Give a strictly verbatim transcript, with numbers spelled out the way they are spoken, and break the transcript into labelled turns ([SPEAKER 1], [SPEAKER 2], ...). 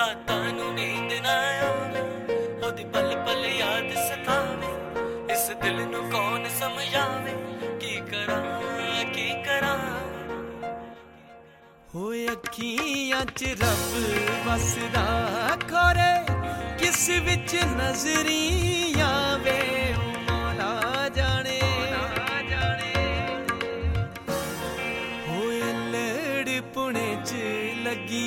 [SPEAKER 1] ਰਾਤਾਂ ਨੂੰ ਨੀਂਦ ਨਾ ਆਵੇ, ਉਹਦੀ ਪਲ ਪਲ ਯਾਦ ਸਤਾਵੇ, ਇਸ ਦਿਲ ਨੂੰ ਕੌਣ ਸਮਝਾਵੇ, ਕੀ ਕਰਾਂ ਕੀ ਕਰਾਂ। ਹੋਏ ਅੱਖੀਆਂ ਚ ਰੱਬ ਵਸਦਾ, ਖੋਰੇ ਕਿਸ ਵਿੱਚ ਨਜ਼ਰੀ ਆਵੇ।